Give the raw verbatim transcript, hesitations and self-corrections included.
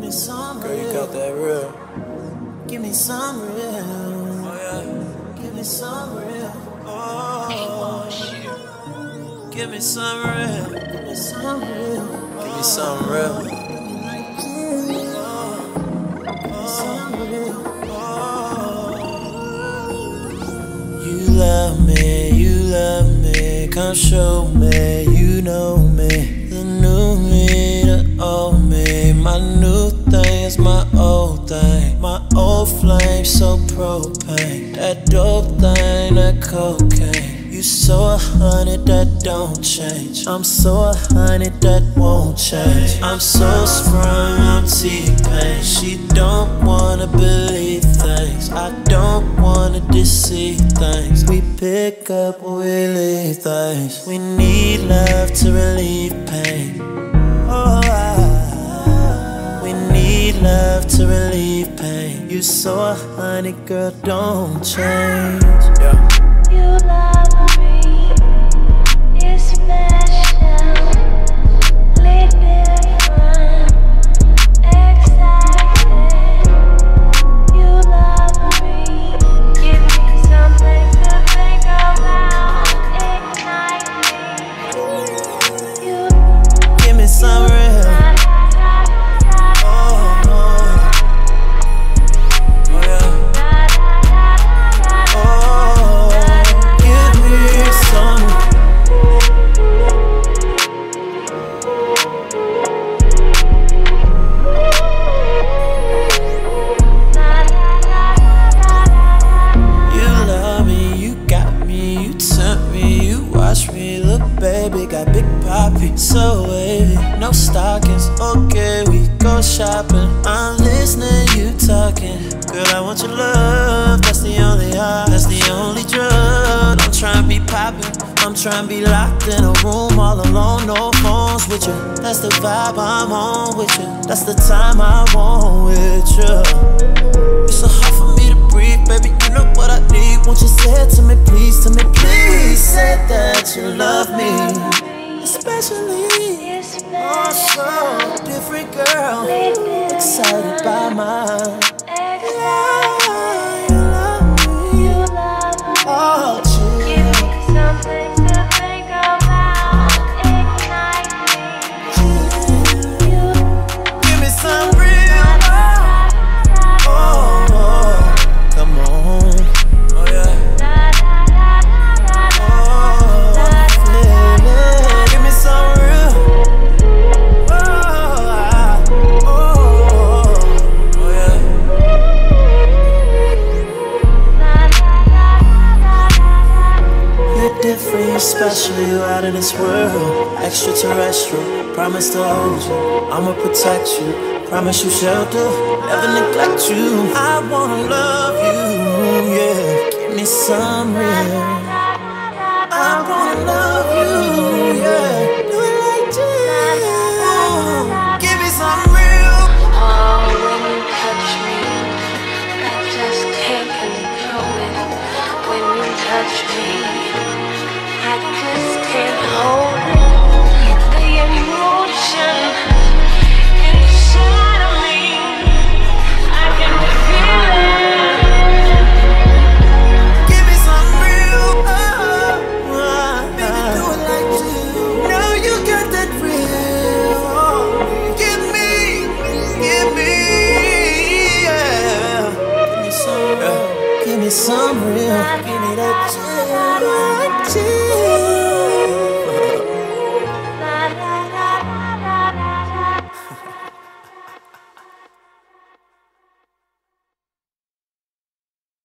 me some Girl, real. you got that real. Give me some real. Oh yeah. Give me some real. Oh. Give me some real. Give me some real. Give me some real. Some real. You love me, you love me. Come show me, you know me. The new me, the old me. My new thing is my old thing. My old flame, so propane. That dope thing, that cocaine. You so a hundred that don't change. I'm so a hundred that won't change. I'm so sprung, I'm T-Pain. She don't wanna believe things. I don't wanna deceive things. We pick up where we leave things. We need love to relieve pain. Oh, I, we need love to relieve pain. You so a hundred, girl, don't change. Yeah. You love me, it's special, little different, excited. You love me, give me something to think about, ignite me. You Give me some real. Oh, oh. Oh yeah. Oh, give me some. You love me, you got me, you tempt me, you watch me. Look, baby, got big poppy, so wavy. No stockings, okay, we go shopping. I'm listening, you talking. Girl, I want your love, that's the only high, that's the only drug. I'm trying to be poppin', I'm trying to be locked in a room all alone, no phones with you. That's the vibe I'm on with you, that's the time I want with you. It's so hard for me to breathe, baby, you know what I need. Won't you say it to me, please, to me, please. Say that you love me, especially. it's Oh, so special, different, girl. little Excited by my excited. you love me. You love me. Oh, Give me something to think about, ignite me. You give me some real. Oh, oh, come on. Oh yeah. Oh, feel it. Give me some real. Oh, ah, oh, oh yeah. You're different, you're special, you're out of this world. Extraterrestrial, promise to hold you. I'ma protect you, promise you shelter, never neglect you. I wanna love you, yeah. Give me some real. I wanna love you, yeah. Do it like this. Give me some real. Oh, when you touch me, I just can't control it. When you touch me, I just can't hold it. The emotion inside of me, I can feel it. Give me some real. Oh, baby, do it like this. Now you got that real. Give me, give me, yeah. Give me some real. Give me some real. Give me that chill, that chill.